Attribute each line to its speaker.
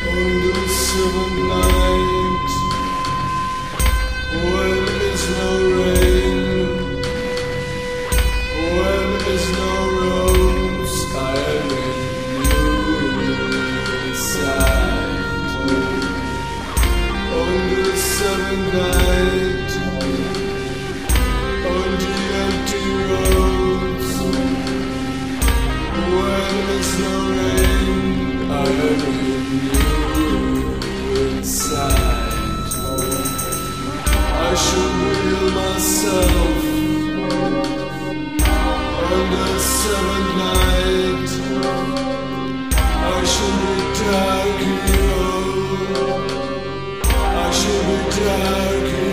Speaker 1: On the seventh night, when there's no rain, when there's no rose, I am in you inside. On the seventh night, on the empty roads, when there's no rain, I am in you inside. I should heal myself on the seventh night. I should be dark hero. I should be dark hero.